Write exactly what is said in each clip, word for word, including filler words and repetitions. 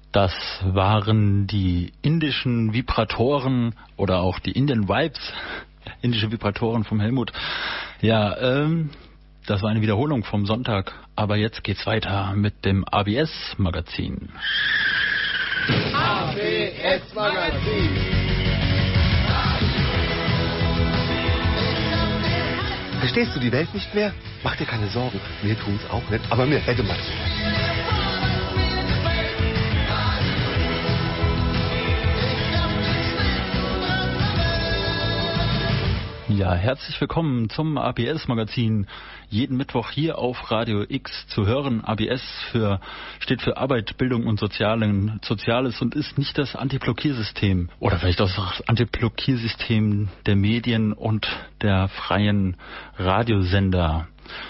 Das waren die indischen Vibratoren oder auch die Indian Vibes, indische Vibratoren vom Helmut. Ja, ähm, das war eine Wiederholung vom Sonntag, aber jetzt geht's weiter mit dem A B S-Magazin. A B S-Magazin. Verstehst du die Welt nicht mehr? Mach dir keine Sorgen, wir tun's auch nicht, aber mir hätte man. Ja, herzlich willkommen zum A B S-Magazin. Jeden Mittwoch hier auf Radio X zu hören. A B S für, steht für Arbeit, Bildung und Sozialen, Soziales und ist nicht das Antiblockiersystem oder vielleicht auch das Antiblockiersystem der Medien und der freien Radiosender.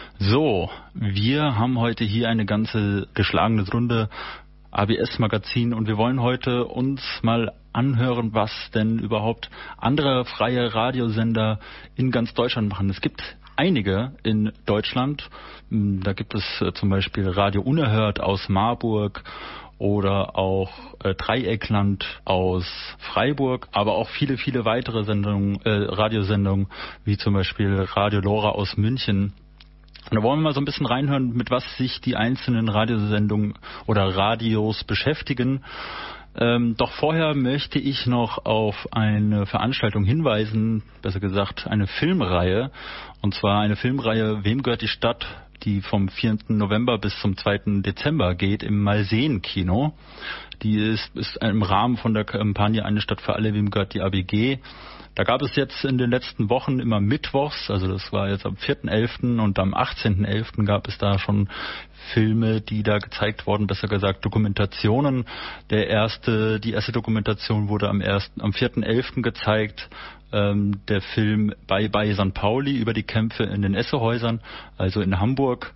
So, wir haben heute hier eine ganze geschlagene Runde A B S-Magazin und wir wollen heute uns mal anhören, was denn überhaupt andere freie Radiosender in ganz Deutschland machen. Es gibt einige in Deutschland. Da gibt es äh, zum Beispiel Radio Unerhört aus Marburg oder auch äh, Dreieckland aus Freiburg, aber auch viele, viele weitere Sendungen, äh, Radiosendungen, wie zum Beispiel Radio Lora aus München. Und da wollen wir mal so ein bisschen reinhören, mit was sich die einzelnen Radiosendungen oder Radios beschäftigen. Ähm, doch vorher möchte ich noch auf eine Veranstaltung hinweisen, besser gesagt eine Filmreihe. Und zwar eine Filmreihe Wem gehört die Stadt, die vom vierten November bis zum zweiten Dezember geht im Malsehen-Kino. Die ist, ist im Rahmen von der Kampagne Eine Stadt für alle, wem gehört die A B G. Da gab es jetzt in den letzten Wochen immer mittwochs, also das war jetzt am vierten elften und am achtzehnten elften gab es da schon Filme, die da gezeigt wurden, besser gesagt Dokumentationen. Der erste, die erste Dokumentation wurde am ersten, am vierten elften gezeigt. Ähm, der Film Bye Bye Sankt Pauli über die Kämpfe in den Essehäusern, also in Hamburg.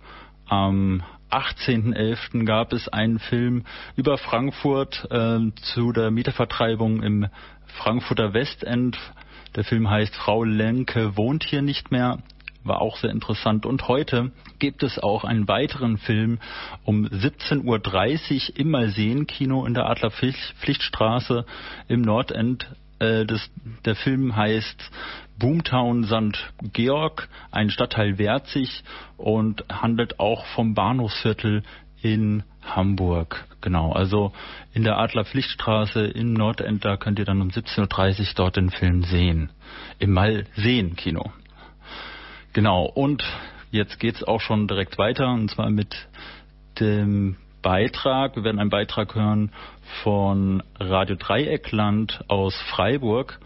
Am achtzehnten elften gab es einen Film über Frankfurt äh, zu der Mietervertreibung im Frankfurter Westend. Der Film heißt Frau Lenke wohnt hier nicht mehr. War auch sehr interessant. Und heute gibt es auch einen weiteren Film um siebzehn Uhr dreißig im Malsehen-Kino in der Adlerpflichtstraße im Nordend. Äh, das, der Film heißt Boomtown Sankt Georg, ein Stadtteil wehrt sich und handelt auch vom Bahnhofsviertel in Hamburg. Genau, also in der Adlerpflichtstraße im Nordend, da könnt ihr dann um siebzehn Uhr dreißig dort den Film sehen. Im Malsehen-Kino. Genau, und jetzt geht's auch schon direkt weiter, und zwar mit dem Beitrag. Wir werden einen Beitrag hören von Radio Dreieckland aus Freiburg.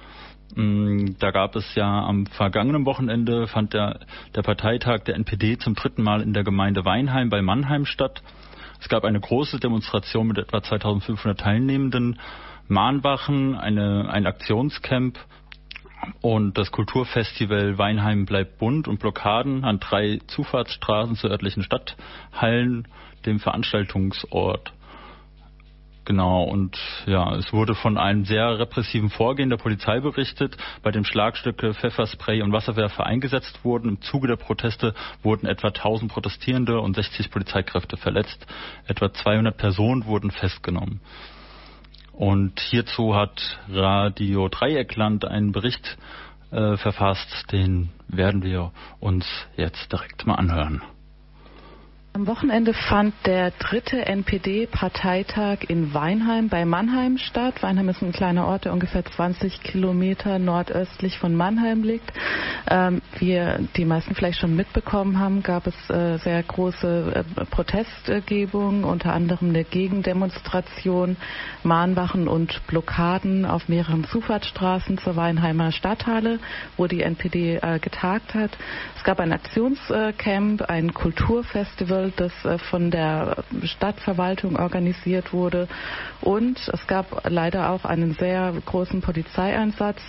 Da gab es ja am vergangenen Wochenende, fand der, der Parteitag der N P D zum dritten Mal in der Gemeinde Weinheim bei Mannheim statt. Es gab eine große Demonstration mit etwa zweitausendfünfhundert Teilnehmenden, Mahnwachen, eine, ein Aktionscamp und das Kulturfestival Weinheim bleibt bunt und Blockaden an drei Zufahrtsstraßen zu örtlichen Stadthallen, dem Veranstaltungsort. Genau, und ja, es wurde von einem sehr repressiven Vorgehen der Polizei berichtet, bei dem Schlagstücke, Pfefferspray und Wasserwerfer eingesetzt wurden. Im Zuge der Proteste wurden etwa tausend Protestierende und sechzig Polizeikräfte verletzt. Etwa zweihundert Personen wurden festgenommen. Und hierzu hat Radio Dreieckland einen Bericht äh, verfasst, den werden wir uns jetzt direkt mal anhören. Am Wochenende fand der dritte N P D-Parteitag in Weinheim bei Mannheim statt. Weinheim ist ein kleiner Ort, der ungefähr zwanzig Kilometer nordöstlich von Mannheim liegt. Ähm, wie die meisten vielleicht schon mitbekommen haben, gab es äh, sehr große äh, Protestgebungen, unter anderem eine Gegendemonstration, Mahnwachen und Blockaden auf mehreren Zufahrtsstraßen zur Weinheimer Stadthalle, wo die N P D äh, getagt hat. Es gab ein Aktionscamp, ein Kulturfestival, das von der Stadtverwaltung organisiert wurde. Und es gab leider auch einen sehr großen Polizeieinsatz.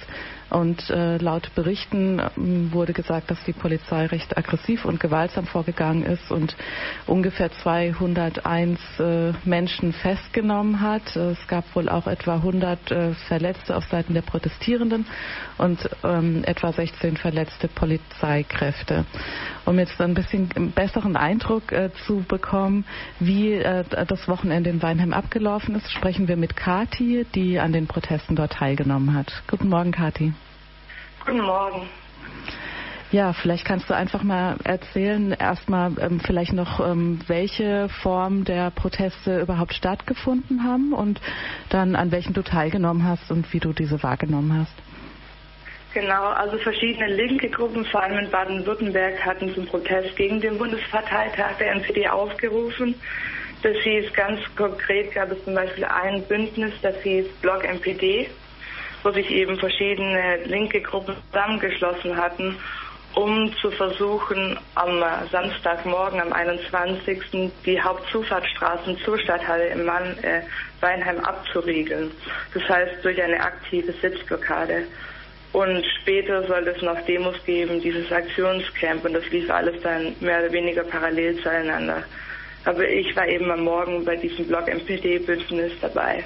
Und äh, laut Berichten ähm, wurde gesagt, dass die Polizei recht aggressiv und gewaltsam vorgegangen ist und ungefähr zweihunderteins äh, Menschen festgenommen hat. Es gab wohl auch etwa hundert äh, Verletzte auf Seiten der Protestierenden und ähm, etwa sechzehn verletzte Polizeikräfte. Um jetzt ein bisschen einen besseren Eindruck äh, zu bekommen, wie äh, das Wochenende in Weinheim abgelaufen ist, sprechen wir mit Kathi, die an den Protesten dort teilgenommen hat. Guten Morgen, Kathi. Guten Morgen. Ja, vielleicht kannst du einfach mal erzählen, erstmal ähm, vielleicht noch, ähm, welche Form der Proteste überhaupt stattgefunden haben und dann an welchen du teilgenommen hast und wie du diese wahrgenommen hast. Genau, also verschiedene linke Gruppen, vor allem in Baden-Württemberg, hatten zum Protest gegen den Bundesparteitag der N P D aufgerufen. Das hieß ganz konkret, gab es zum Beispiel ein Bündnis, das hieß Block N P D, wo sich eben verschiedene linke Gruppen zusammengeschlossen hatten, um zu versuchen, am Samstagmorgen, am einundzwanzigsten die Hauptzufahrtsstraßen zur Stadthalle in Mann, äh, Weinheim abzuriegeln. Das heißt, durch eine aktive Sitzblockade. Und später soll es noch Demos geben, dieses Aktionscamp, und das lief alles dann mehr oder weniger parallel zueinander. Aber ich war eben am Morgen bei diesem Block N P D-Bündnis dabei.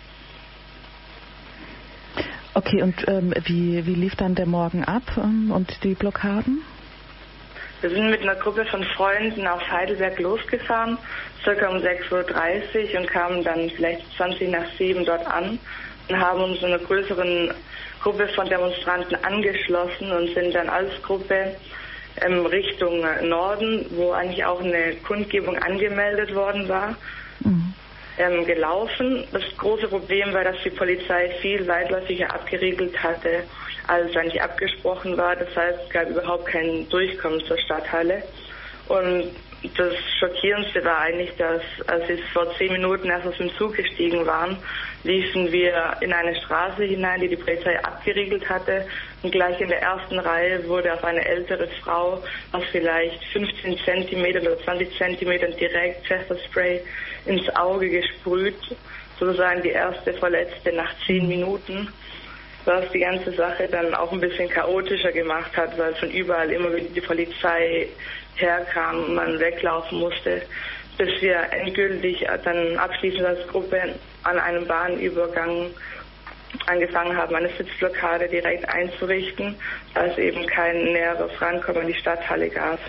Okay, und ähm, wie, wie lief dann der Morgen ab ähm, und die Blockaden? Wir sind mit einer Gruppe von Freunden aus Heidelberg losgefahren, circa um sechs Uhr dreißig, und kamen dann vielleicht zwanzig nach sieben dort an und haben uns einer größeren Gruppe von Demonstranten angeschlossen und sind dann als Gruppe ähm, Richtung Norden, wo eigentlich auch eine Kundgebung angemeldet worden war, mhm. ähm, gelaufen. Das große Problem war, dass die Polizei viel weitläufiger abgeriegelt hatte, als eigentlich abgesprochen war. Das heißt, es gab überhaupt kein Durchkommen zur Stadthalle. Und das Schockierendste war eigentlich, dass, als wir vor zehn Minuten erst aus dem Zug gestiegen waren, liefen wir in eine Straße hinein, die die Polizei abgeriegelt hatte. Und gleich in der ersten Reihe wurde auf eine ältere Frau aus vielleicht fünfzehn Zentimetern oder zwanzig Zentimetern direkt Pfefferspray ins Auge gesprüht. Sozusagen die erste Verletzte nach zehn Minuten. Was die ganze Sache dann auch ein bisschen chaotischer gemacht hat, weil von überall immer wieder die Polizei herkam und man weglaufen musste, bis wir endgültig dann abschließend als Gruppe an einem Bahnübergang angefangen haben, eine Sitzblockade direkt einzurichten, da es eben kein näheres Rankommen in die Stadthalle gab.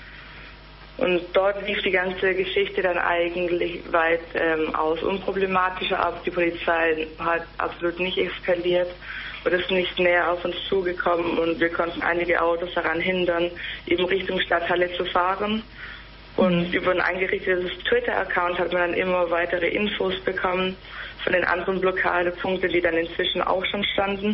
Und dort lief die ganze Geschichte dann eigentlich weit ähm, aus unproblematischer ab. Die Polizei hat absolut nicht eskaliert und ist nicht näher auf uns zugekommen, und wir konnten einige Autos daran hindern, eben Richtung Stadthalle zu fahren. Und mhm. über ein eingerichtetes Twitter-Account hat man dann immer weitere Infos bekommen von den anderen Blockadepunkten, die dann inzwischen auch schon standen.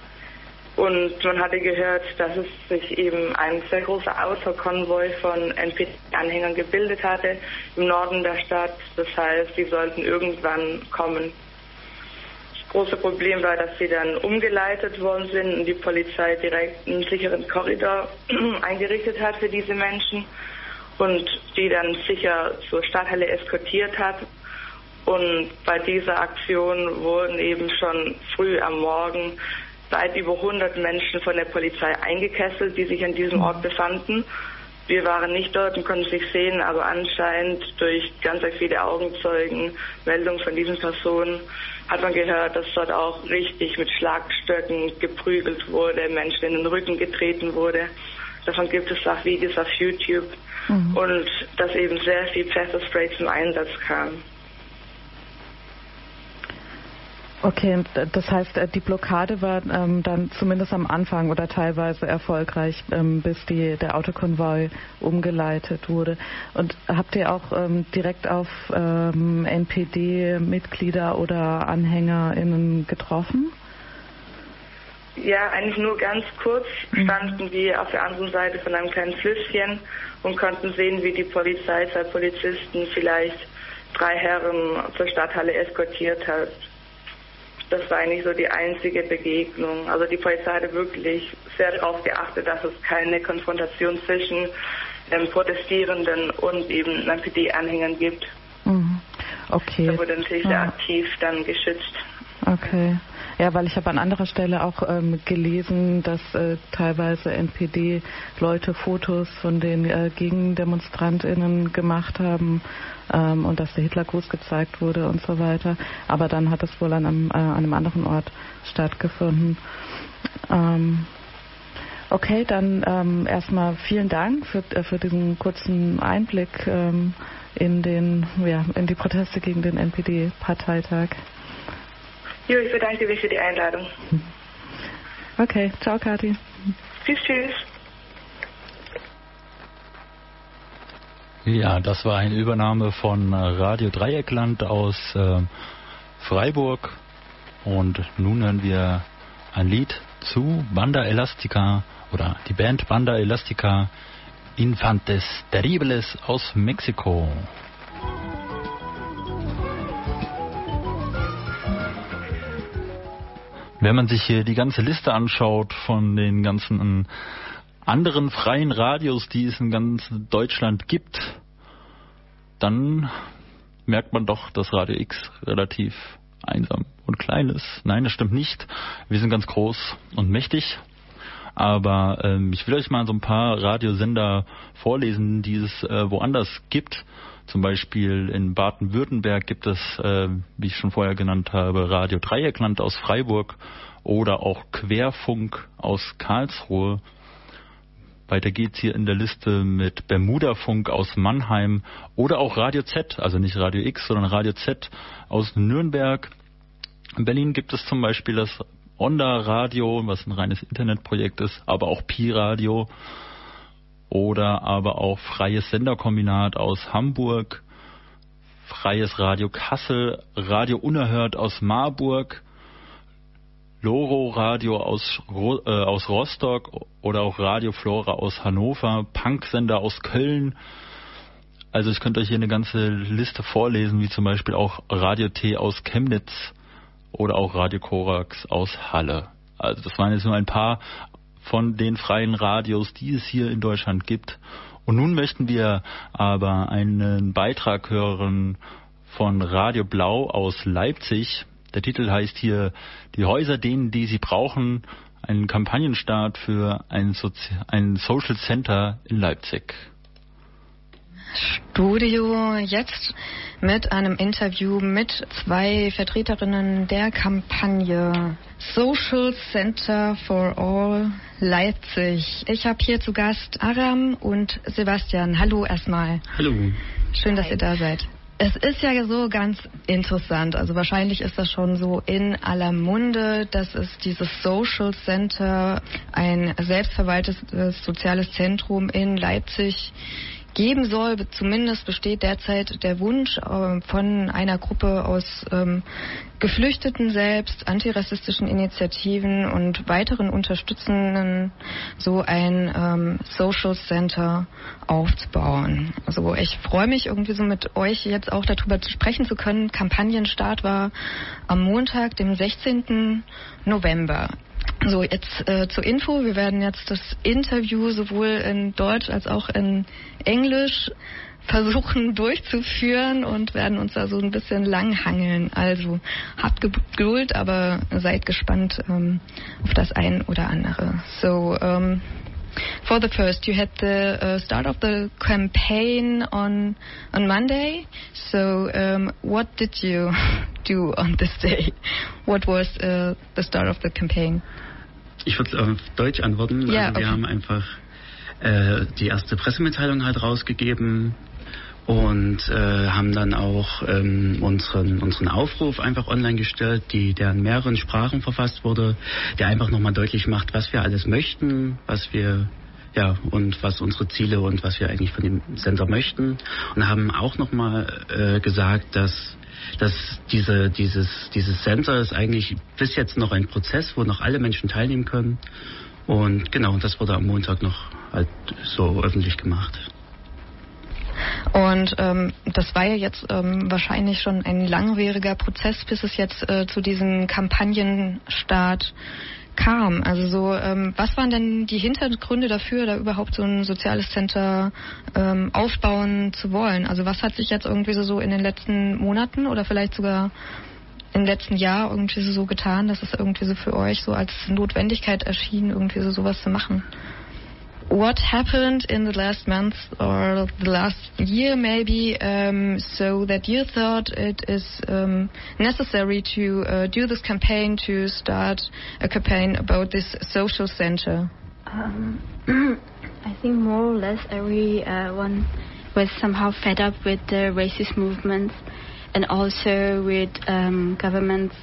Und man hatte gehört, dass es sich eben ein sehr großer Autokonvoi von N P D-Anhängern gebildet hatte im Norden der Stadt. Das heißt, die sollten irgendwann kommen. Das große Problem war, dass sie dann umgeleitet worden sind und die Polizei direkt einen sicheren Korridor eingerichtet hat für diese Menschen und die dann sicher zur Stadthalle eskortiert hat. Und bei dieser Aktion wurden eben schon früh am Morgen weit über hundert Menschen von der Polizei eingekesselt, die sich an diesem Ort befanden. Wir waren nicht dort und konnten es nicht sehen, aber anscheinend durch ganz viele Augenzeugen, Meldungen von diesen Personen, hat man gehört, dass dort auch richtig mit Schlagstöcken geprügelt wurde, Menschen in den Rücken getreten wurde. Davon gibt es auch Videos auf YouTube. Mhm. Und dass eben sehr viel Pfefferspray zum Einsatz kam. Okay, das heißt, die Blockade war ähm, dann zumindest am Anfang oder teilweise erfolgreich, ähm, bis die, der Autokonvoi umgeleitet wurde. Und habt ihr auch ähm, direkt auf ähm, N P D-Mitglieder oder AnhängerInnen getroffen? Ja, eigentlich nur ganz kurz standen wir auf der anderen Seite von einem kleinen Flüsschen und konnten sehen, wie die Polizei, zwei Polizisten, vielleicht drei Herren zur Stadthalle eskortiert hat. Das war eigentlich so die einzige Begegnung. Also die Polizei hatte wirklich sehr darauf geachtet, dass es keine Konfrontation zwischen ähm, Protestierenden und eben N P D-Anhängern gibt. Mhm. Okay. Da wurde natürlich sehr aktiv dann geschützt. Okay. Ja, weil ich habe an anderer Stelle auch ähm, gelesen, dass äh, teilweise N P D-Leute Fotos von den äh, GegendemonstrantInnen gemacht haben ähm, und dass der Hitlergruß gezeigt wurde und so weiter. Aber dann hat es wohl an einem, äh, an einem anderen Ort stattgefunden. Ähm, okay, dann ähm, erstmal vielen Dank für, äh, für diesen kurzen Einblick ähm, in den, ja, in die Proteste gegen den N P D-Parteitag. Jo, ich bedanke mich für die Einladung. Okay, ciao Kathi. Tschüss, tschüss. Ja, das war eine Übernahme von Radio Dreieckland aus äh, Freiburg. Und nun hören wir ein Lied zu Banda Elastica oder die Band Banda Elastica Infantes Terribles aus Mexiko. Wenn man sich hier die ganze Liste anschaut von den ganzen anderen freien Radios, die es in ganz Deutschland gibt, dann merkt man doch, dass Radio X relativ einsam und klein ist. Nein, das stimmt nicht. Wir sind ganz groß und mächtig. Aber ähm, ich will euch mal so ein paar Radiosender vorlesen, die es äh, woanders gibt. Zum Beispiel in Baden-Württemberg gibt es, äh, wie ich schon vorher genannt habe, Radio Dreieckland aus Freiburg oder auch Querfunk aus Karlsruhe. Weiter geht's hier in der Liste mit Bermudafunk aus Mannheim oder auch Radio Z, also nicht Radio X, sondern Radio Z aus Nürnberg. In Berlin gibt es zum Beispiel das Onda Radio, was ein reines Internetprojekt ist, aber auch Pi Radio oder aber auch Freies Senderkombinat aus Hamburg, Freies Radio Kassel, Radio Unerhört aus Marburg, Loro Radio aus, äh, aus Rostock oder auch Radio Flora aus Hannover, Punksender aus Köln. Also ich könnte euch hier eine ganze Liste vorlesen, wie zum Beispiel auch Radio T aus Chemnitz oder auch Radio Korax aus Halle. Also das waren jetzt nur ein paar von den freien Radios, die es hier in Deutschland gibt. Und nun möchten wir aber einen Beitrag hören von Radio Blau aus Leipzig. Der Titel heißt hier Die Häuser denen, die sie brauchen. Ein Kampagnenstart für ein, Sozi- ein Social Center in Leipzig. Studio jetzt mit einem Interview mit zwei Vertreterinnen der Kampagne Social Center for All Leipzig. Ich habe hier zu Gast Aram und Sebastian. Hallo erstmal. Hallo. Schön, dass ihr da seid. Es ist ja so ganz interessant, also wahrscheinlich ist das schon so in aller Munde, dass es dieses Social Center, ein selbstverwaltetes soziales Zentrum in Leipzig geben soll. Zumindest besteht derzeit der Wunsch äh, von einer Gruppe aus ähm, Geflüchteten selbst, antirassistischen Initiativen und weiteren Unterstützenden, so ein ähm, Social Center aufzubauen. Also ich freue mich irgendwie so mit euch jetzt auch darüber zu sprechen zu können. Kampagnenstart war am Montag, dem sechzehnten November. So, jetzt äh, zur Info. Wir werden jetzt das Interview sowohl in Deutsch als auch in Englisch versuchen durchzuführen und werden uns da so ein bisschen langhangeln. Also habt Geduld, aber seid gespannt um, auf das ein oder andere. So, um, for the first, you had the uh, start of the campaign on on Monday. So, um, what did you do on this day? What was uh, the start of the campaign? Ich würde auf Deutsch antworten. Ja, also wir okay. haben einfach äh, die erste Pressemitteilung halt rausgegeben und äh, haben dann auch ähm, unseren unseren Aufruf einfach online gestellt, die der in mehreren Sprachen verfasst wurde, der einfach nochmal deutlich macht, was wir alles möchten, was wir ja und was unsere Ziele und was wir eigentlich von dem Center möchten, und haben auch nochmal äh, gesagt, dass dass diese dieses dieses Center ist eigentlich bis jetzt noch ein Prozess, wo noch alle Menschen teilnehmen können, und genau, das wurde am Montag noch halt so öffentlich gemacht. Und ähm, das war ja jetzt ähm, wahrscheinlich schon ein langwieriger Prozess, bis es jetzt äh, zu diesem Kampagnenstart kam. Also so, ähm, was waren denn die Hintergründe dafür, da überhaupt so ein soziales Center ähm, aufbauen zu wollen? Also was hat sich jetzt irgendwie so, so in den letzten Monaten oder vielleicht sogar im letzten Jahr irgendwie so getan, dass es irgendwie so für euch so als Notwendigkeit erschien, irgendwie so sowas zu machen? What happened in the last month or the last year maybe, um, so that you thought it is um, necessary to uh, do this campaign, to start a campaign about this social center? Um, I think more or less everyone was somehow fed up with the racist movements and also with um, governments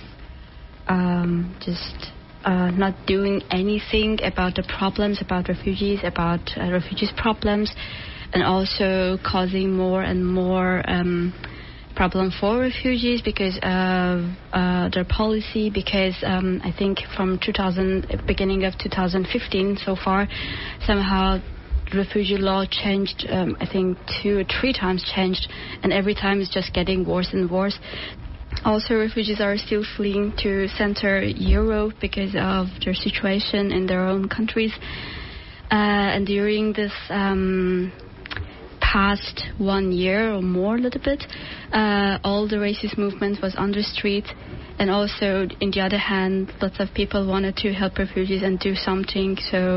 um, just uh, not doing anything about the problems, about refugees, about uh, refugees' problems, and also causing more and more um, problem for refugees because of uh, their policy, because um, I think from two thousand, beginning of two thousand fifteen so far, somehow refugee law changed, um, I think two or three times changed, and every time it's just getting worse and worse. Also, refugees are still fleeing to Central Europe because of their situation in their own countries. Uh, and during this um, past one year or more, a little bit, uh, all the racist movement was on the street. And also, in the other hand, lots of people wanted to help refugees and do something. So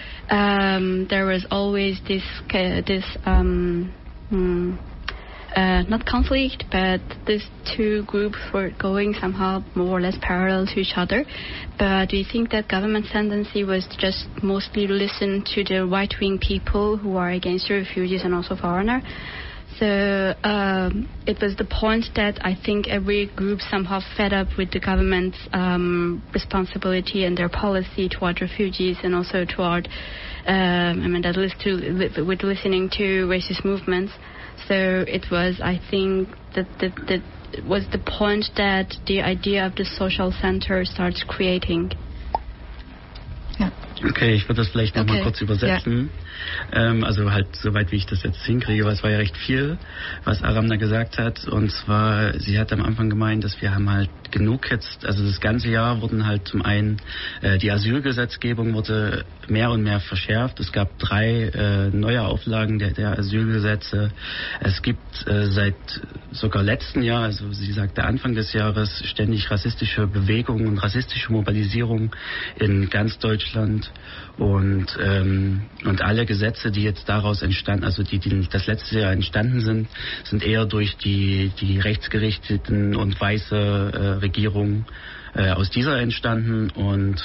um, there was always this uh, this. Um, hmm, Uh, not conflict, but these two groups were going somehow more or less parallel to each other. But we think that government's tendency was to just mostly listen to the right-wing people who are against the refugees and also foreigners. So um, it was the point that I think every group somehow fed up with the government's um, responsibility and their policy toward refugees and also toward, um, I mean, that list to, with listening to racist movements. So it was, I think, that, that, that was the point that the idea of the social center starts creating. Ja. Okay, ich würde das vielleicht noch okay. mal kurz übersetzen. Ja. Ähm, also halt soweit wie ich das jetzt hinkriege, weil es war ja recht viel, was Aram da gesagt hat. Und zwar, sie hat am Anfang gemeint, dass wir haben halt genug jetzt, also das ganze Jahr wurden halt zum einen, äh, die Asylgesetzgebung wurde mehr und mehr verschärft. Es gab drei äh, neue Auflagen der, der Asylgesetze. Es gibt äh, seit sogar letzten Jahr, also sie sagte Anfang des Jahres, ständig rassistische Bewegungen und rassistische Mobilisierung in ganz Deutschland. Und, ähm, und alle Gesetze, die jetzt daraus entstanden, also die, die das letzte Jahr entstanden sind, sind eher durch die, die rechtsgerichteten und weiße äh, Regierungen äh, aus dieser entstanden. Und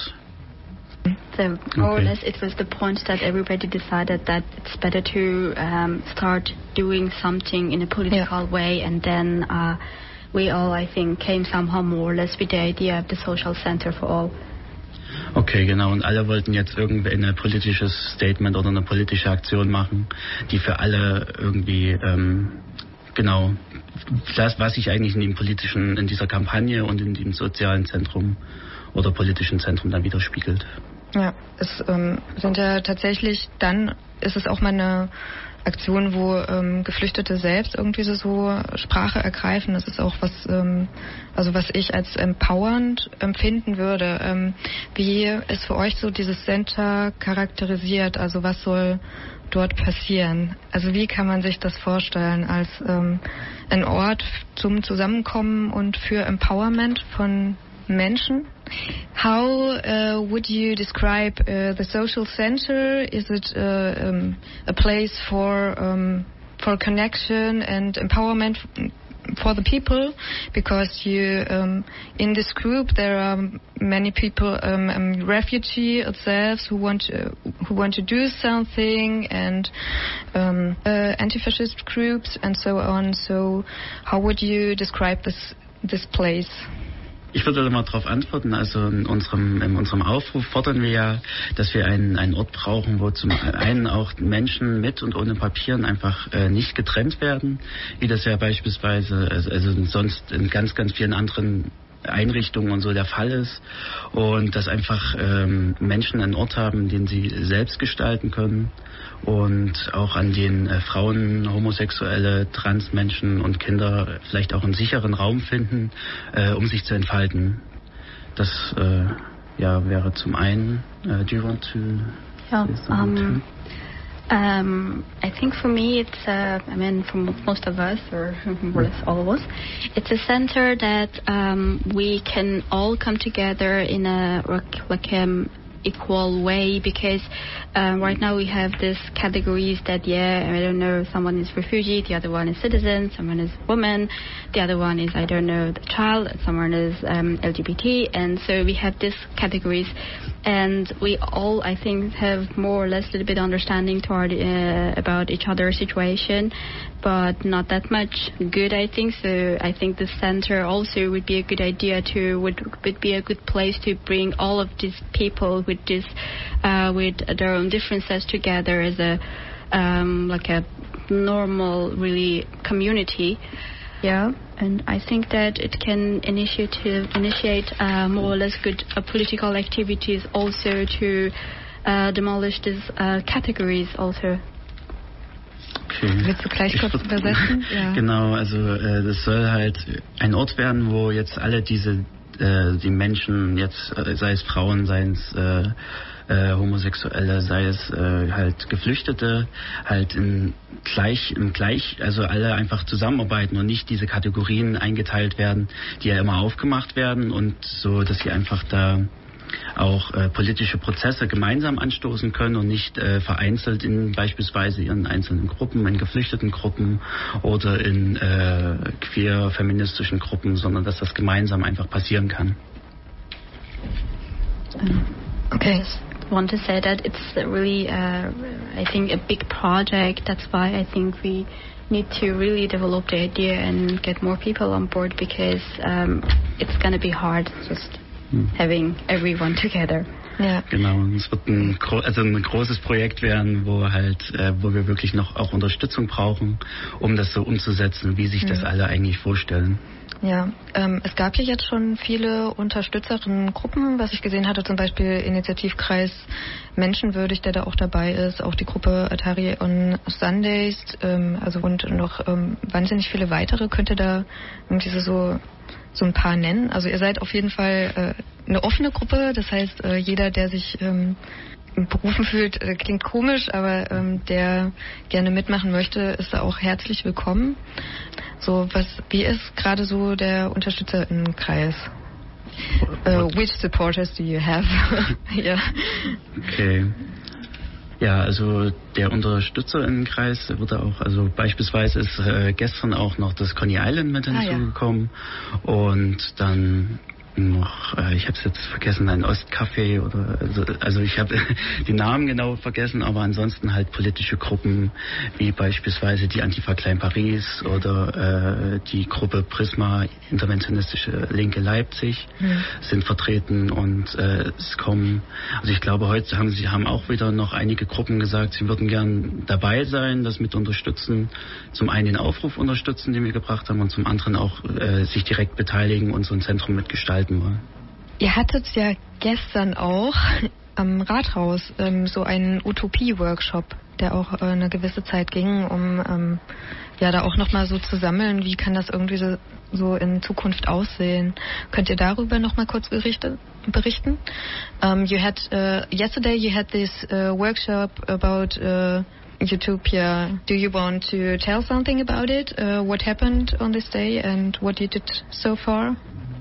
so more or less it was the point that everybody decided that it's better to um, start doing something in a political yeah. way, and then uh, we all, I think, came somehow more or less with the idea of the social center for all. Okay, genau. Und alle wollten jetzt irgendwie ein politisches Statement oder eine politische Aktion machen, die für alle irgendwie, ähm, genau, das, was sich eigentlich in dem politischen, in dieser Kampagne und in dem sozialen Zentrum oder politischen Zentrum dann widerspiegelt. Ja, es ähm, sind ja tatsächlich, dann ist es auch mal eine Aktion, wo ähm, Geflüchtete selbst irgendwie so, so Sprache ergreifen. Das ist auch was, ähm, also was ich als empowernd empfinden würde. Ähm, wie ist für euch so dieses Center charakterisiert? Also was soll dort passieren? Also wie kann man sich das vorstellen als ähm, ein Ort zum Zusammenkommen und für Empowerment von Menschen? How uh, would you describe uh, the social center? Is it uh, um, a place for um, for connection and empowerment for the people? Because you um, in this group there are many people, um, um, refugee itself, who want to, who want to do something, and um, uh, anti-fascist groups and so on. So how would you describe this this place? Ich würde da mal drauf antworten. Also in unserem, in unserem Aufruf fordern wir ja, dass wir einen, einen Ort brauchen, wo zum einen auch Menschen mit und ohne Papieren einfach äh, nicht getrennt werden, wie das ja beispielsweise, also, also sonst in ganz, ganz vielen anderen Einrichtungen und so der Fall ist, und dass einfach ähm, Menschen einen Ort haben, den sie selbst gestalten können, und auch an den äh, Frauen, Homosexuelle, Transmenschen und Kinder vielleicht auch einen sicheren Raum finden, äh, um sich zu entfalten. Das äh, ja, wäre zum einen, uh, do you want to yeah, um, Um, I think for me, it's, uh, I mean, for most of us, or more or less all of us, it's a center that um, we can all come together in a, like, um, equal way, because um, right now we have these categories that, yeah, I don't know, someone is refugee, the other one is citizen, someone is woman, the other one is, I don't know, the child, someone is um, L G B T, and so we have these categories, and we all, I think, have more or less a little bit understanding toward uh, about each other's situation, but not that much good, I think. So I think the center also would be a good idea to would would be a good place to bring all of these people with this uh, with their own differences together as a um, like a normal, really, community. Yeah, and I think that it can initiate initiate uh, more or less good uh, political activities also to uh, demolish these uh, categories also. Okay. Willst du gleich kurz übersetzen? Ja. Genau, also äh, das soll halt ein Ort werden, wo jetzt alle diese äh, die Menschen, jetzt äh, sei es Frauen, sei es äh, äh, Homosexuelle, sei es äh, halt Geflüchtete, halt in gleich, im gleich, also alle einfach zusammenarbeiten und nicht diese Kategorien eingeteilt werden, die ja immer aufgemacht werden, und so, dass sie einfach da auch äh, politische Prozesse gemeinsam anstoßen können und nicht äh, vereinzelt in beispielsweise in einzelnen Gruppen, in geflüchteten Gruppen oder in äh, queer-feministischen Gruppen, sondern dass das gemeinsam einfach passieren kann. Okay. I want to say that it's really, uh, I think, a big project. That's why I think we need to really develop the idea and get more people on board, because um, it's going to be hard just having everyone together. Ja. Genau, es wird ein, also ein großes Projekt werden, wo halt, äh, wo wir wirklich noch auch Unterstützung brauchen, um das so umzusetzen, wie sich mhm. das alle eigentlich vorstellen. Ja, ähm, es gab ja jetzt schon viele Unterstützerinnengruppen, was ich gesehen hatte, zum Beispiel Initiativkreis Menschenwürdig, der da auch dabei ist, auch die Gruppe Atari on Sundays, ähm, also und noch ähm, wahnsinnig viele weitere. Könnt ihr da irgendwie so so ein paar nennen? Also ihr seid auf jeden Fall äh, eine offene Gruppe, das heißt, äh, jeder, der sich ähm, berufen fühlt, äh, klingt komisch, aber ähm, der gerne mitmachen möchte, ist da auch herzlich willkommen. So, was, wie ist gerade so der Unterstützerinnenkreis? Uh, which supporters do you have? Ja. Okay. Ja, also der Unterstützerinnenkreis wurde auch, also beispielsweise ist äh, gestern auch noch das Coney Island mit hinzugekommen, ah, ja. Und dann noch, äh, ich habe es jetzt vergessen, ein Ostcafé oder also, also ich habe die Namen genau vergessen, aber ansonsten halt politische Gruppen wie beispielsweise die Antifa Klein Paris oder äh, die Gruppe Prisma Interventionistische Linke Leipzig mhm. sind vertreten, und äh, es kommen, also ich glaube, heute haben sie haben auch wieder noch einige Gruppen gesagt, sie würden gern dabei sein, das mit unterstützen, zum einen den Aufruf unterstützen, den wir gebracht haben, und zum anderen auch äh, sich direkt beteiligen und so ein Zentrum mitgestalten. Ihr hattet ja gestern auch am Rathaus ähm, so einen Utopie-Workshop, der auch äh, eine gewisse Zeit ging, um ähm, ja da auch nochmal so zu sammeln, wie kann das irgendwie so, so in Zukunft aussehen. Könnt ihr darüber nochmal kurz berichte, berichten? Um, you had, uh, yesterday you had this uh, workshop about uh, Utopia. Do you want to tell something about it? Uh, what happened on this day and what you did so far?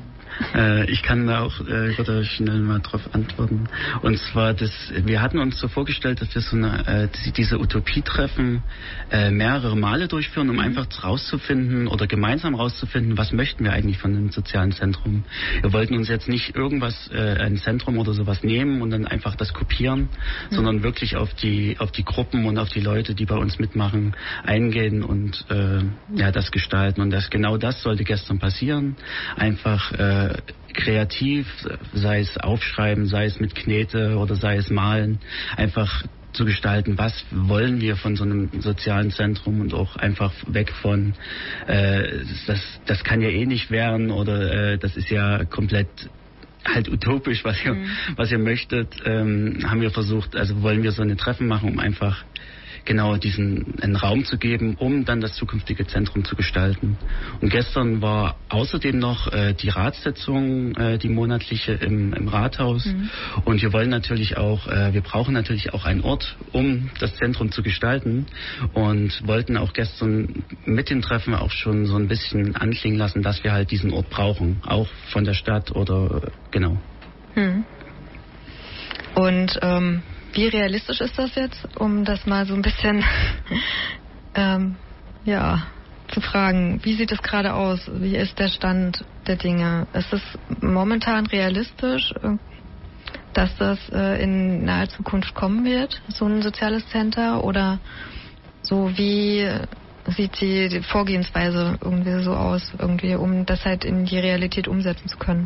Äh, ich kann da auch äh, würde schnell mal drauf antworten. Und zwar, das, wir hatten uns so vorgestellt, dass wir so eine, äh, diese Utopie-Treffen äh, mehrere Male durchführen, um einfach rauszufinden oder gemeinsam rauszufinden, was möchten wir eigentlich von einem sozialen Zentrum. Wir wollten uns jetzt nicht irgendwas, äh, ein Zentrum oder sowas nehmen und dann einfach das kopieren, mhm. sondern wirklich auf die, auf die Gruppen und auf die Leute, die bei uns mitmachen, eingehen und äh, ja, das gestalten. Und das, genau das sollte gestern passieren. Einfach äh, kreativ, sei es aufschreiben, sei es mit Knete oder sei es malen, einfach zu gestalten, was wollen wir von so einem sozialen Zentrum, und auch einfach weg von, äh, das, das kann ja eh nicht werden oder äh, das ist ja komplett halt utopisch, was ihr, mhm. was ihr möchtet, ähm, haben wir versucht, also wollen wir so eine Treffen machen, um einfach genau diesen einen Raum zu geben, um dann das zukünftige Zentrum zu gestalten. Und gestern war außerdem noch äh, die Ratssitzung, äh, die monatliche im, im Rathaus. Mhm. Und wir wollen natürlich auch, äh, wir brauchen natürlich auch einen Ort, um das Zentrum zu gestalten. Und wollten auch gestern mit den Treffen auch schon so ein bisschen anklingen lassen, dass wir halt diesen Ort brauchen, auch von der Stadt oder äh, genau. Mhm. Und ähm, wie realistisch ist das jetzt, um das mal so ein bisschen ähm, ja, zu fragen? Wie sieht es gerade aus? Wie ist der Stand der Dinge? Ist es momentan realistisch, dass das äh, in naher Zukunft kommen wird, so ein soziales Center? Oder so, wie sieht die, die Vorgehensweise irgendwie so aus, irgendwie, um das halt in die Realität umsetzen zu können?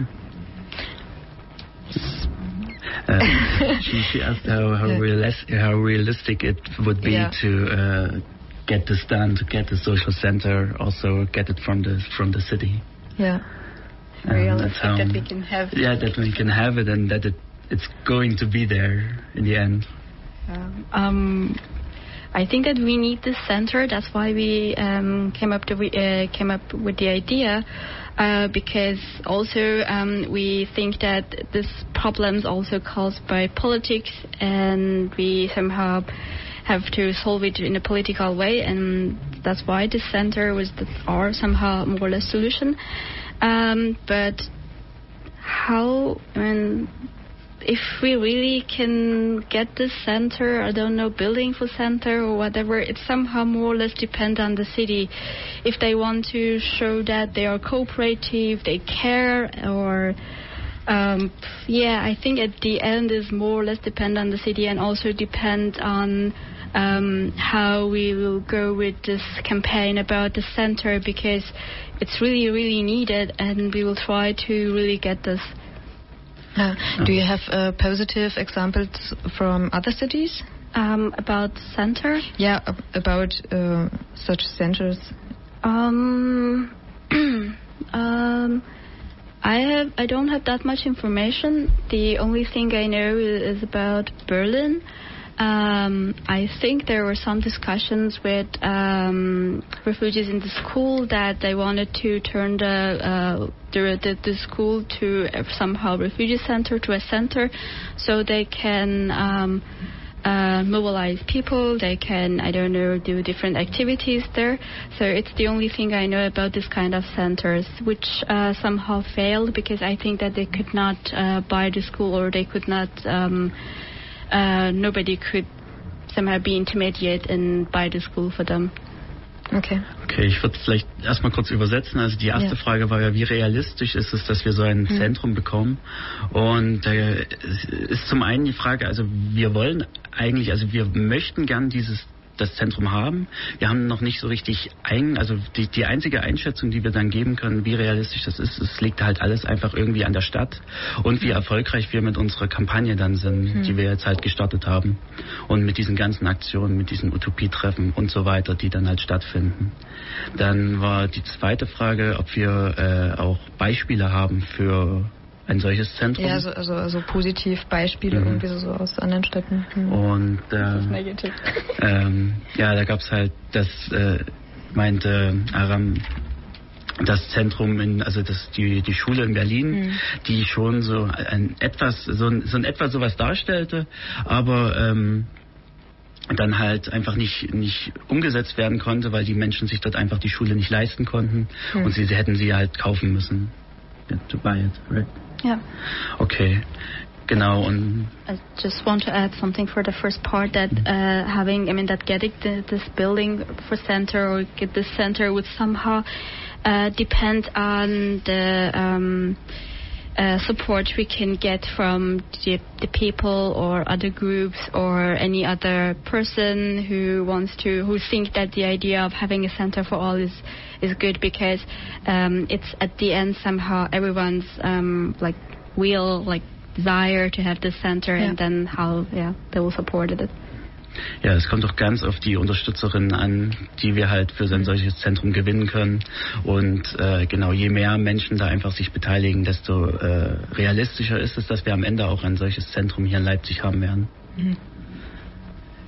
Uh, she, she asked how how, realis- how realistic it would be yeah. to uh, get this done, to get the social center, also get it from the from the city. Yeah, um, realistic how, that we can have. Yeah, that we can have it, and that it it's going to be there in the end. Um, um I think that we need this center. That's why we um, came up to uh, came up with the idea, uh, because also um, we think that this problem's also caused by politics, and we somehow have to solve it in a political way, and that's why this center was the, our somehow more or less solution. Um, but how? I mean, if we really can get this center, I don't know, building for center or whatever, it somehow more or less depends on the city. If they want to show that they are cooperative, they care, or um, yeah, I think at the end is more or less depend on the city, and also depend on um, how we will go with this campaign about the center, because it's really, really needed, and we will try to really get this. Uh, do you have uh, positive examples from other cities? Um, about center? Yeah, ab- about uh, such centers. Um, um, I have. I don't have that much information. The only thing I know is, is about Berlin. Um, I think there were some discussions with um, refugees in the school that they wanted to turn the, uh, the, the the school to a somehow refugee center, to a center, so they can um, uh, mobilize people. They can, I don't know, do different activities there. So it's the only thing I know about this kind of centers, which uh, somehow failed because I think that they could not uh, buy the school, or they could not. Um, Uh, nobody could somehow be intermediate and buy the school for them. Okay. Okay, ich würde vielleicht erstmal kurz übersetzen. Also die erste ja. Frage war ja, wie realistisch ist es, dass wir so ein hm. Zentrum bekommen? Und äh, ist zum einen die Frage, also wir wollen eigentlich, also wir möchten gern dieses das Zentrum haben. Wir haben noch nicht so richtig ein, also die, die einzige Einschätzung, die wir dann geben können, wie realistisch das ist, es liegt halt alles einfach irgendwie an der Stadt und wie erfolgreich wir mit unserer Kampagne dann sind, mhm. die wir jetzt halt gestartet haben, und mit diesen ganzen Aktionen, mit diesen Utopietreffen und so weiter, die dann halt stattfinden. Dann war die zweite Frage, ob wir äh, auch Beispiele haben für ein solches Zentrum. Ja, also, also, also positiv Beispiele mhm. irgendwie so aus anderen Städten. Mhm. Und äh, das ist negativ. Ähm, ja, da gab es halt das, äh, meinte Aram, das Zentrum in, also das die die Schule in Berlin, mhm. die schon so ein etwas so ein, so ein etwa sowas darstellte, aber ähm, dann halt einfach nicht nicht umgesetzt werden konnte, weil die Menschen sich dort einfach die Schule nicht leisten konnten mhm. und sie, sie hätten sie halt kaufen müssen. To buy it, right? Yeah. Okay. Genau. Und I just want to add something for the first part, that uh, having, I mean, that getting the, this building for center or get this center would somehow uh, depend on the um, uh, support we can get from the, the people or other groups or any other person who wants to, who think that the idea of having a center for all is is good, because um, it's at the end somehow everyone's um, like will, like desire to have this center, yeah. and then how yeah they will support it. Ja, es kommt doch ganz auf die Unterstützerinnen an, die wir halt für so ein solches Zentrum gewinnen können. Und äh, genau, je mehr Menschen da einfach sich beteiligen, desto äh, realistischer ist es, dass wir am Ende auch ein solches Zentrum hier in Leipzig haben werden. Mhm.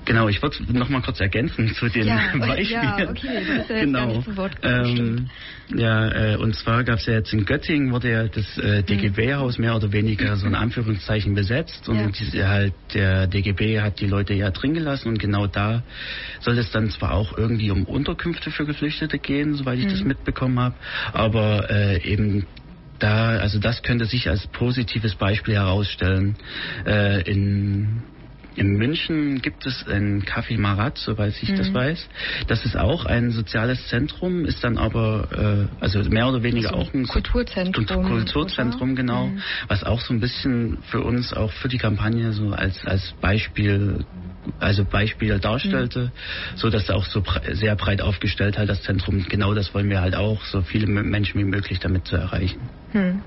Genau, ich wollte noch mal kurz ergänzen zu den ja, Beispielen. Ja, okay, du bist ja genau. gar nicht zu Wort gekommen. Ähm, ja, äh, und zwar gab es ja jetzt in Göttingen, wurde ja das äh, D G B-Haus mehr oder weniger so in Anführungszeichen besetzt. Und ja. diese, halt der D G B hat die Leute ja drin gelassen und genau da soll es dann zwar auch irgendwie um Unterkünfte für Geflüchtete gehen, soweit ich mhm. das mitbekommen habe, aber äh, eben da, also das könnte sich als positives Beispiel herausstellen. Äh, in In München gibt es ein Café Marat, soweit ich mhm. das weiß. Das ist auch ein soziales Zentrum, ist dann aber, äh, also mehr oder weniger also auch ein Kulturzentrum. Kulturzentrum, oder? Genau. Mhm. Was auch so ein bisschen für uns, auch für die Kampagne so als, als Beispiel, also Beispiel darstellte, mhm. so dass er auch so bre- sehr breit aufgestellt halt das Zentrum. Genau das wollen wir halt auch, so viele Menschen wie möglich damit zu erreichen. Mhm.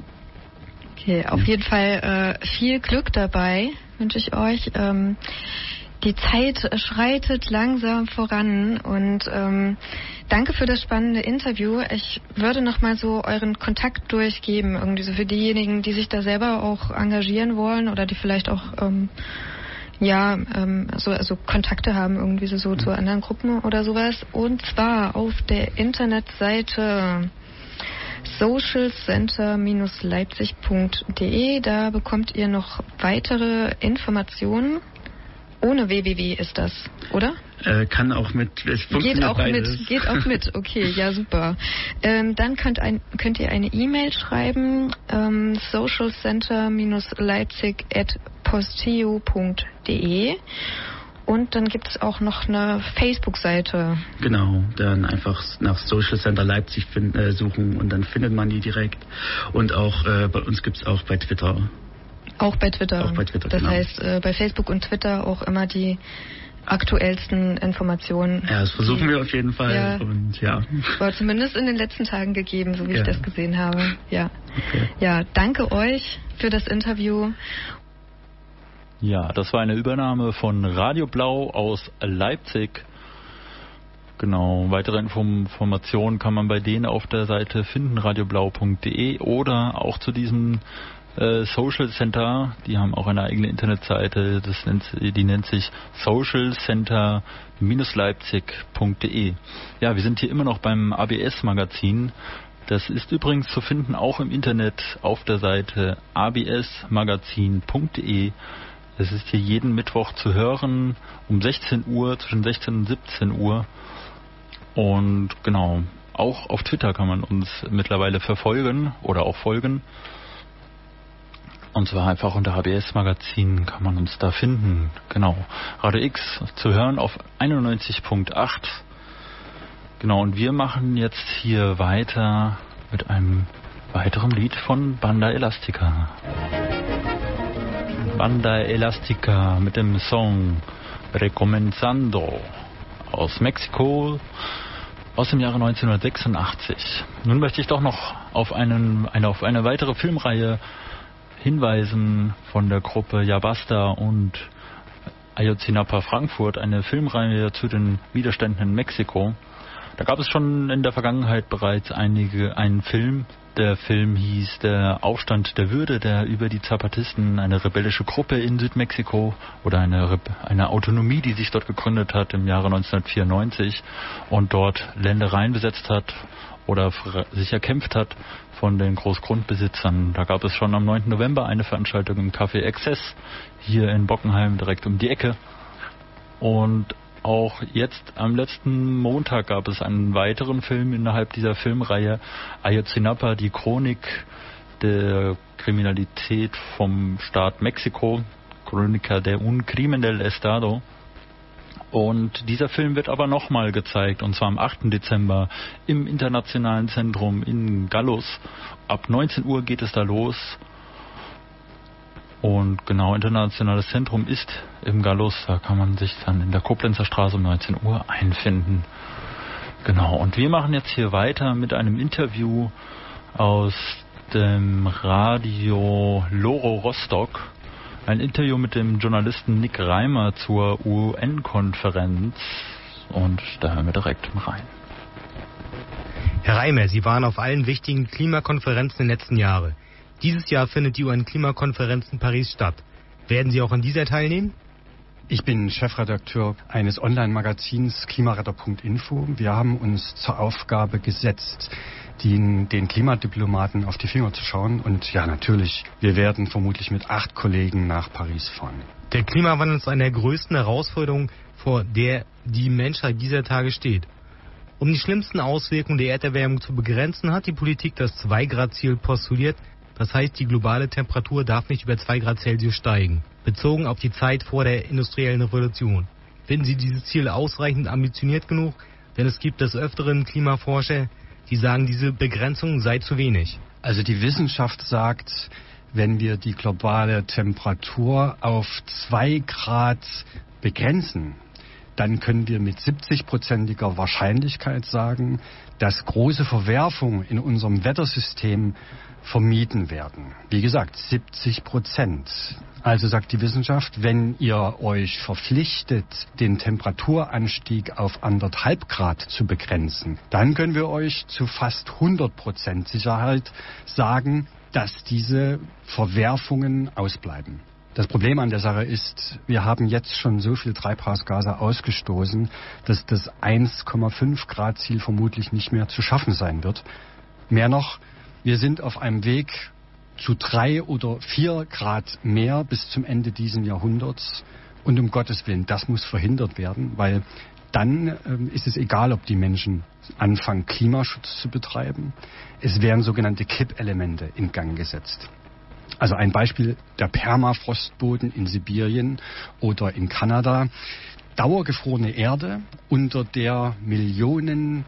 Okay, auf ja. jeden Fall äh, viel Glück dabei, wünsche ich euch. Ähm, die Zeit schreitet langsam voran und ähm, danke für das spannende Interview. Ich würde noch mal so euren Kontakt durchgeben, irgendwie so für diejenigen, die sich da selber auch engagieren wollen oder die vielleicht auch ähm, ja ähm, so also Kontakte haben irgendwie so, so zu anderen Gruppen oder sowas. Und zwar auf der Internetseite social center dash leipzig punkt de. Da bekommt ihr noch weitere Informationen. Ohne www ist das, oder? Äh, kann auch mit. Es geht auch beides. mit. Geht auch mit. Okay, ja super. Ähm, dann könnt, ein, könnt ihr eine E-Mail schreiben. Ähm, social center dash leipzig at posteo punkt de. Und dann gibt es auch noch eine Facebook-Seite. Genau, dann einfach nach Social Center Leipzig find, äh, suchen und dann findet man die direkt. Und auch äh, bei uns gibt es auch bei Twitter. Auch bei Twitter. Auch bei Twitter, Das genau. heißt, äh, bei Facebook und Twitter auch immer die aktuellsten Informationen. Ja, das versuchen die, wir auf jeden Fall. Ja, und ja. War zumindest in den letzten Tagen gegeben, so wie ja. ich das gesehen habe. Ja. Okay. Ja, danke euch für das Interview. Ja, das war eine Übernahme von Radio Blau aus Leipzig. Genau, weitere Informationen kann man bei denen auf der Seite finden, radioblau punkt de, oder auch zu diesem äh, Social Center. Die haben auch eine eigene Internetseite, das nennt, die nennt sich social center dash leipzig punkt de. Ja, wir sind hier immer noch beim A B S-Magazin. Das ist übrigens zu finden auch im Internet auf der Seite a b s magazin punkt de. Es ist hier jeden Mittwoch zu hören um sechzehn Uhr, zwischen sechzehn und siebzehn Uhr. Und genau, auch auf Twitter kann man uns mittlerweile verfolgen oder auch folgen. Und zwar einfach unter H B S Magazin kann man uns da finden. Genau, Radio X zu hören auf einundneunzig Komma acht. Genau, und wir machen jetzt hier weiter mit einem weiteren Lied von Banda Elastica. Banda Elastica mit dem Song Recomenzando aus Mexiko aus dem Jahre neunzehnhundertsechsundachtzig. Nun möchte ich doch noch auf, einen, eine, auf eine weitere Filmreihe hinweisen von der Gruppe Yabasta und Ayotzinapa Frankfurt, eine Filmreihe zu den Widerständen in Mexiko. Da gab es schon in der Vergangenheit bereits einige einen Film. Der Film hieß Der Aufstand der Würde, der über die Zapatisten, eine rebellische Gruppe in Südmexiko oder eine, eine Autonomie, die sich dort gegründet hat im Jahre neunzehnhundertvierundneunzig und dort Ländereien besetzt hat oder sich erkämpft hat von den Großgrundbesitzern. Da gab es schon am neunten November eine Veranstaltung im Café Exzess hier in Bockenheim, direkt um die Ecke. Und auch jetzt am letzten Montag gab es einen weiteren Film innerhalb dieser Filmreihe, Ayotzinapa, die Chronik der Kriminalität vom Staat Mexiko, Crónica de un Crimen del Estado. Und dieser Film wird aber nochmal gezeigt, und zwar am achten Dezember im Internationalen Zentrum in Gallus. Ab neunzehn Uhr geht es da los. Und genau, Internationales Zentrum ist im Gallus, da kann man sich dann in der Koblenzer Straße um neunzehn Uhr einfinden. Genau, und wir machen jetzt hier weiter mit einem Interview aus dem Radio Loro Rostock. Ein Interview mit dem Journalisten Nick Reimer zur U N-Konferenz. Und da hören wir direkt rein. Herr Reimer, Sie waren auf allen wichtigen Klimakonferenzen der letzten Jahre. Dieses Jahr findet die U N-Klimakonferenz in Paris statt. Werden Sie auch an dieser teilnehmen? Ich bin Chefredakteur eines Online-Magazins klimaretter punkt info. Wir haben uns zur Aufgabe gesetzt, den, den Klimadiplomaten auf die Finger zu schauen. Und ja, natürlich, wir werden vermutlich mit acht Kollegen nach Paris fahren. Der Klimawandel ist eine der größten Herausforderungen, vor der die Menschheit dieser Tage steht. Um die schlimmsten Auswirkungen der Erderwärmung zu begrenzen, hat die Politik das zwei Grad Ziel postuliert. Das heißt, die globale Temperatur darf nicht über zwei Grad Celsius steigen, bezogen auf die Zeit vor der industriellen Revolution. Finden Sie dieses Ziel ausreichend ambitioniert genug? Denn es gibt des Öfteren Klimaforscher, die sagen, diese Begrenzung sei zu wenig. Also die Wissenschaft sagt, wenn wir die globale Temperatur auf zwei Grad begrenzen, dann können wir mit siebzig-prozentiger Wahrscheinlichkeit sagen, dass große Verwerfungen in unserem Wettersystem vermieden werden. Wie gesagt, siebzig Prozent. Also sagt die Wissenschaft, wenn ihr euch verpflichtet, den Temperaturanstieg auf anderthalb Grad zu begrenzen, dann können wir euch zu fast hundert Prozent Sicherheit sagen, dass diese Verwerfungen ausbleiben. Das Problem an der Sache ist, wir haben jetzt schon so viel Treibhausgase ausgestoßen, dass das eins Komma fünf Grad Ziel vermutlich nicht mehr zu schaffen sein wird. Mehr noch, wir sind auf einem Weg zu drei oder vier Grad mehr bis zum Ende dieses Jahrhunderts. Und um Gottes Willen, das muss verhindert werden, weil dann ähm, ist es egal, ob die Menschen anfangen, Klimaschutz zu betreiben. Es werden sogenannte Kippelemente in Gang gesetzt. Also ein Beispiel, der Permafrostboden in Sibirien oder in Kanada. Dauergefrorene Erde, unter der millionenfach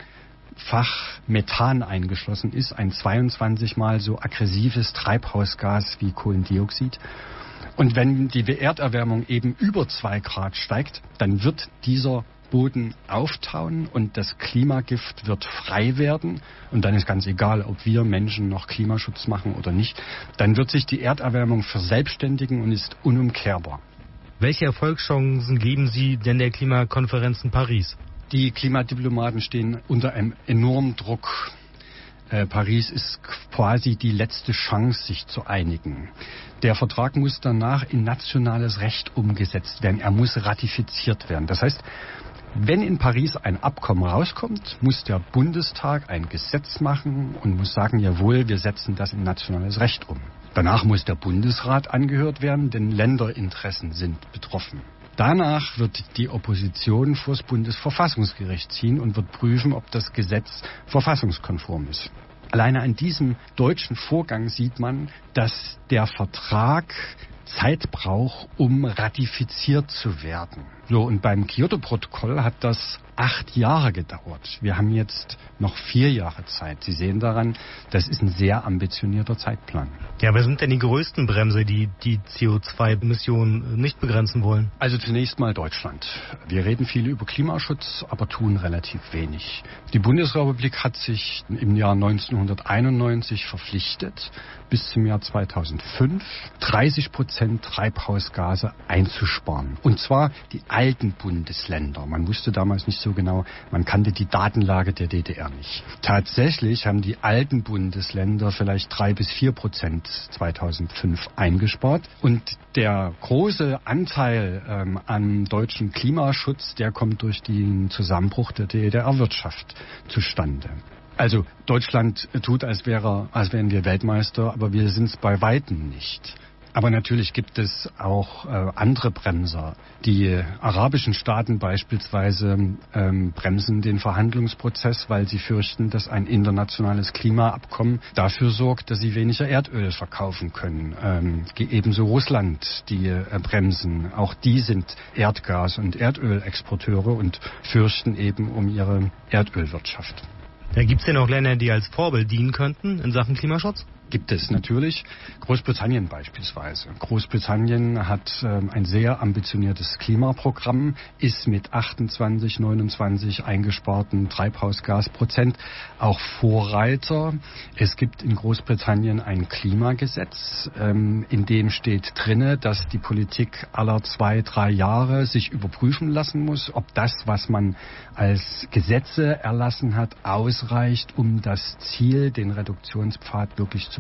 Methan eingeschlossen ist, ein zweiundzwanzig Mal so aggressives Treibhausgas wie Kohlendioxid. Und wenn die Erderwärmung eben über zwei Grad steigt, dann wird dieser Boden auftauen und das Klimagift wird frei werden. Und dann ist ganz egal, ob wir Menschen noch Klimaschutz machen oder nicht. Dann wird sich die Erderwärmung verselbstständigen und ist unumkehrbar. Welche Erfolgschancen geben Sie denn der Klimakonferenz in Paris? Die Klimadiplomaten stehen unter einem enormen Druck. Äh, Paris ist quasi die letzte Chance, sich zu einigen. Der Vertrag muss danach in nationales Recht umgesetzt werden. Er muss ratifiziert werden. Das heißt, wenn in Paris ein Abkommen rauskommt, muss der Bundestag ein Gesetz machen und muss sagen, jawohl, wir setzen das in nationales Recht um. Danach muss der Bundesrat angehört werden, denn Länderinteressen sind betroffen. Danach wird die Opposition vor das Bundesverfassungsgericht ziehen und wird prüfen, ob das Gesetz verfassungskonform ist. Alleine an diesem deutschen Vorgang sieht man, dass der Vertrag Zeit braucht, um ratifiziert zu werden. So, und beim Kyoto-Protokoll hat das acht Jahre gedauert. Wir haben jetzt noch vier Jahre Zeit. Sie sehen daran, das ist ein sehr ambitionierter Zeitplan. Ja, wer sind denn die größten Bremse, die die C O zwei Emissionen nicht begrenzen wollen? Also zunächst mal Deutschland. Wir reden viel über Klimaschutz, aber tun relativ wenig. Die Bundesrepublik hat sich im Jahr neunzehnhunderteinundneunzig verpflichtet, bis zum Jahr zweitausendfünf dreißig Prozent Treibhausgase einzusparen. Und zwar die alten Bundesländer. Man wusste damals nicht so genau, man kannte die Datenlage der D D R nicht. Tatsächlich haben die alten Bundesländer vielleicht drei bis vier Prozent zweitausendfünf eingespart. Und der große Anteil ähm, an deutschen Klimaschutz, der kommt durch den Zusammenbruch der D D R-Wirtschaft zustande. Also Deutschland tut, als wäre, als wären wir Weltmeister, aber wir sind es bei Weitem nicht. Aber natürlich gibt es auch äh, andere Bremser. Die arabischen Staaten beispielsweise ähm, bremsen den Verhandlungsprozess, weil sie fürchten, dass ein internationales Klimaabkommen dafür sorgt, dass sie weniger Erdöl verkaufen können. Ähm, ebenso Russland, die äh, bremsen. Auch die sind Erdgas- und Erdölexporteure und fürchten eben um ihre Erdölwirtschaft. Da gibt es denn auch Länder, die als Vorbild dienen könnten in Sachen Klimaschutz? Gibt es natürlich. Großbritannien beispielsweise. Großbritannien hat ähm, ein sehr ambitioniertes Klimaprogramm, ist mit achtundzwanzig, neunundzwanzig eingesparten Treibhausgasprozent auch Vorreiter. Es gibt in Großbritannien ein Klimagesetz, ähm, in dem steht drinne, dass die Politik aller zwei, drei Jahre sich überprüfen lassen muss, ob das, was man als Gesetze erlassen hat, ausreicht, um das Ziel, den Reduktionspfad wirklich zu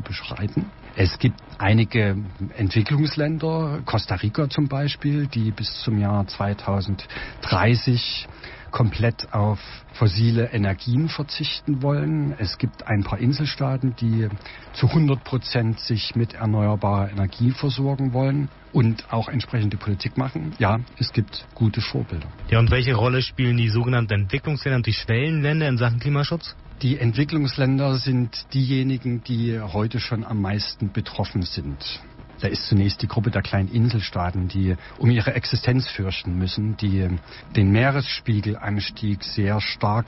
zu beschreiten. Es gibt einige Entwicklungsländer, Costa Rica zum Beispiel, die bis zum Jahr zweitausenddreißig komplett auf fossile Energien verzichten wollen. Es gibt ein paar Inselstaaten, die zu hundert Prozent sich mit erneuerbarer Energie versorgen wollen und auch entsprechende Politik machen. Ja, es gibt gute Vorbilder. Ja, und welche Rolle spielen die sogenannten Entwicklungsländer und die Schwellenländer in Sachen Klimaschutz? Die Entwicklungsländer sind diejenigen, die heute schon am meisten betroffen sind. Da ist zunächst die Gruppe der kleinen Inselstaaten, die um ihre Existenz fürchten müssen, die den Meeresspiegelanstieg sehr stark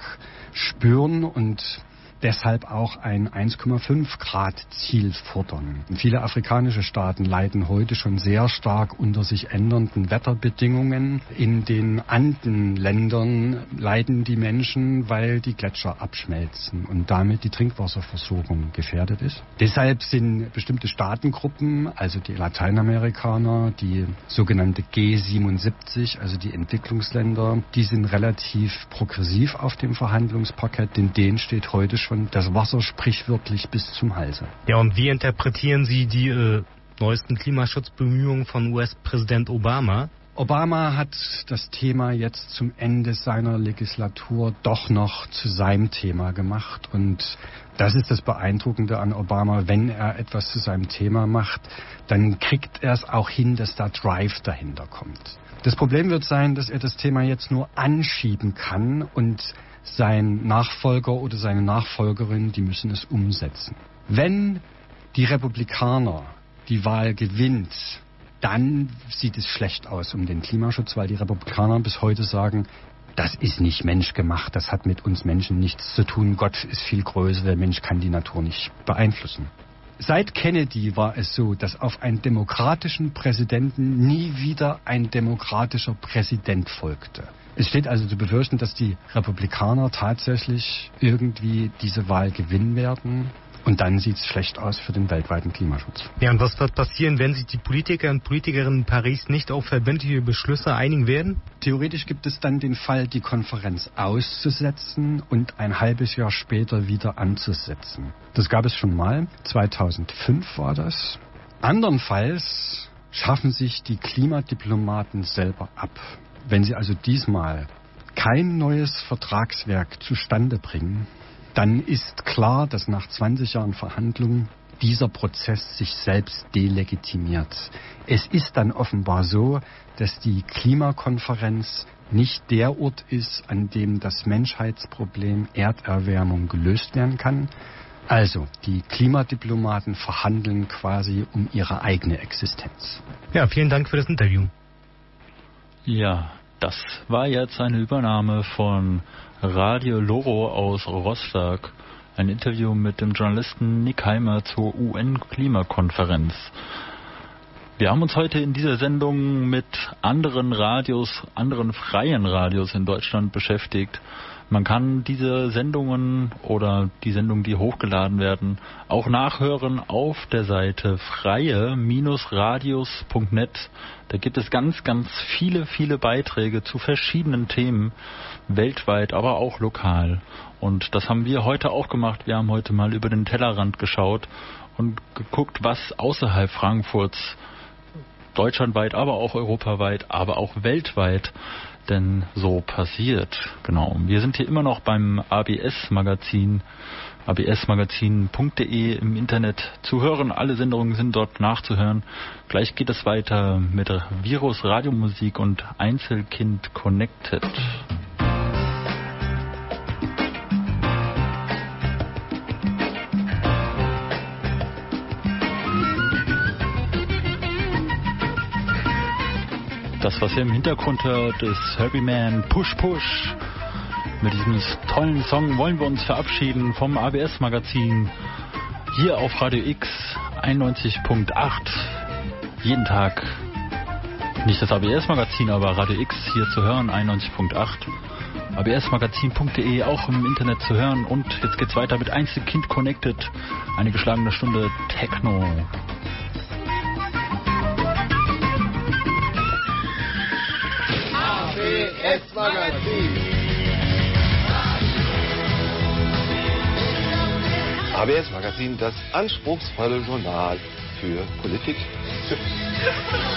spüren und deshalb auch ein eins Komma fünf Grad Ziel fordern. Viele afrikanische Staaten leiden heute schon sehr stark unter sich ändernden Wetterbedingungen. In den Andenländern leiden die Menschen, weil die Gletscher abschmelzen und damit die Trinkwasserversorgung gefährdet ist. Deshalb sind bestimmte Staatengruppen, also die Lateinamerikaner, die sogenannte G siebenundsiebzig, also die Entwicklungsländer, die sind relativ progressiv auf dem Verhandlungsparkett, denn denen steht heute schon das Wasser sprichwörtlich bis zum Halse. Ja, und wie interpretieren Sie die äh, neuesten Klimaschutzbemühungen von U S-Präsident Obama? Obama hat das Thema jetzt zum Ende seiner Legislatur doch noch zu seinem Thema gemacht. Und das ist das Beeindruckende an Obama. Wenn er etwas zu seinem Thema macht, dann kriegt er es auch hin, dass da Drive dahinter kommt. Das Problem wird sein, dass er das Thema jetzt nur anschieben kann und sein Nachfolger oder seine Nachfolgerin, die müssen es umsetzen. Wenn die Republikaner die Wahl gewinnt, dann sieht es schlecht aus um den Klimaschutz, weil die Republikaner bis heute sagen, das ist nicht menschgemacht, das hat mit uns Menschen nichts zu tun, Gott ist viel größer, der Mensch kann die Natur nicht beeinflussen. Seit Kennedy war es so, dass auf einen demokratischen Präsidenten nie wieder ein demokratischer Präsident folgte. Es steht also zu befürchten, dass die Republikaner tatsächlich irgendwie diese Wahl gewinnen werden. Und dann sieht es schlecht aus für den weltweiten Klimaschutz. Ja, und was wird passieren, wenn sich die Politiker und Politikerinnen in Paris nicht auf verbindliche Beschlüsse einigen werden? Theoretisch gibt es dann den Fall, die Konferenz auszusetzen und ein halbes Jahr später wieder anzusetzen. Das gab es schon mal. zweitausendfünf war das. Andernfalls schaffen sich die Klimadiplomaten selber ab. Wenn sie also diesmal kein neues Vertragswerk zustande bringen, dann ist klar, dass nach zwanzig Jahren Verhandlungen dieser Prozess sich selbst delegitimiert. Es ist dann offenbar so, dass die Klimakonferenz nicht der Ort ist, an dem das Menschheitsproblem Erderwärmung gelöst werden kann. Also, die Klimadiplomaten verhandeln quasi um ihre eigene Existenz. Ja, vielen Dank für das Interview. Ja, das war jetzt eine Übernahme von Radio Loro aus Rostock. Ein Interview mit dem Journalisten Nick Heimer zur U N-Klimakonferenz. Wir haben uns heute in dieser Sendung mit anderen Radios, anderen freien Radios in Deutschland beschäftigt. Man kann diese Sendungen oder die Sendungen, die hochgeladen werden, auch nachhören auf der Seite freie Radios punkt net. Da gibt es ganz, ganz viele, viele Beiträge zu verschiedenen Themen, weltweit, aber auch lokal. Und das haben wir heute auch gemacht. Wir haben heute mal über den Tellerrand geschaut und geguckt, was außerhalb Frankfurts, deutschlandweit, aber auch europaweit, aber auch weltweit denn so passiert. Genau. Wir sind hier immer noch beim A B S-Magazin, a b s magazin punkt d e im Internet zu hören. Alle Sendungen sind dort nachzuhören. Gleich geht es weiter mit Virus Radiomusik und Einzelkind Connected. Das, was ihr im Hintergrund hört, ist Herbie Man Push Push. Mit diesem tollen Song wollen wir uns verabschieden vom A B S-Magazin hier auf Radio X einundneunzig Punkt acht. Jeden Tag, nicht das A B S-Magazin, aber Radio X hier zu hören, einundneunzig Punkt acht. a b s magazin punkt d e auch im Internet zu hören. Und jetzt geht's weiter mit Einzelkind Connected. Eine geschlagene Stunde Techno. A B S-Magazin. A B S Magazin, das anspruchsvolle Journal für Politik. Tschüss.